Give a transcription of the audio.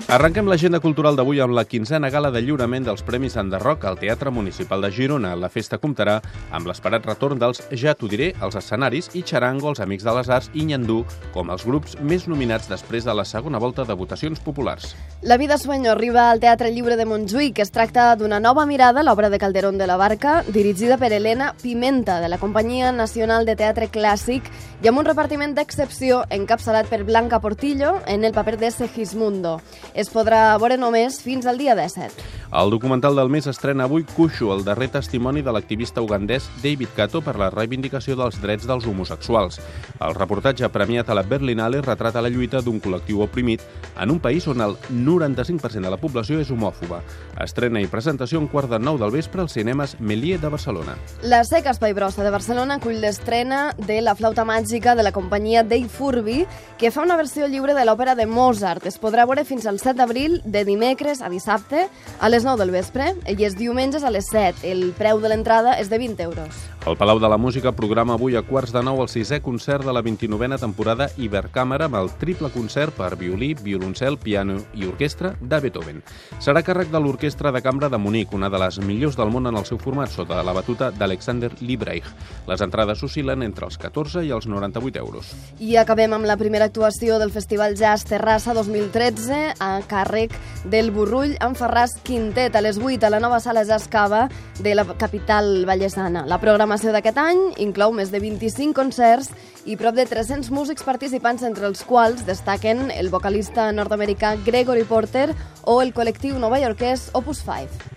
Arrenquem l'agenda cultural d'avui amb la 15a gala de lliurament dels Premis Enderroc al Teatre Municipal de Girona. La festa comptarà amb l'esperat retorn dels Ja t'ho diré als escenaris i Charango, els Amics de les Arts i Nyandú com els grups més nominats després de la segona volta de votacions populars. La vida sueño arriba al Teatre Lliure de Montjuïc. Es tracta d'una nova mirada a l'obra de Calderón de la Barca, dirigida per Elena Pimenta, de la Companyia Nacional de Teatre Clàssic, i amb un repartiment d'excepció encapçalat per Blanca Portillo en el paper de Segismundo. Es podrà veure només fins al dia 17. El documental del mes estrena avui Cuixo, el darrer testimoni de l'activista ugandès David Kato per la reivindicació dels drets dels homosexuals. El reportatge premiat a la Berlinale retrata la lluita d'un col·lectiu oprimit en un país on el 95% de la població és homòfoba. Estrena i presentació a 8:45 del vespre als cinemes Méliès de Barcelona. La Seca Espai Brossa de Barcelona acull l'estrena de La flauta màgica de la companyia Dei Furbi, que fa una versió lliure de l'òpera de Mozart. Es podrà veure fins al 7 d'abril, de dimecres a dissabte, a les 9 del vespre, i els diumenges a les 7. El preu de l'entrada és de 20 euros. El Palau de la Música programa avui a 8:45 el 6è concert de la 29a temporada Ibercàmera amb el triple concert per violí, violoncel, piano i orquestra de Beethoven. Serà a càrrec de l'Orquestra de Cambra de Munic, una de les millors del món en el seu format, sota la batuta d'Alexander Liebreich. Les entrades oscil·len entre els 14 i els 98 euros. I acabem amb la primera actuació del Festival Jazz Terrassa 2013 a càrrec del Burrull amb Ferràs Quintet a les 8 a la nova sala Jazz Cava de la capital vallesana. La programació d'aquest any inclou més de 25 concerts i prop de 300 músics participants, entre els quals destaquen el vocalista nord-americà Gregory Porter o el col·lectiu novaiorquès Opus 5.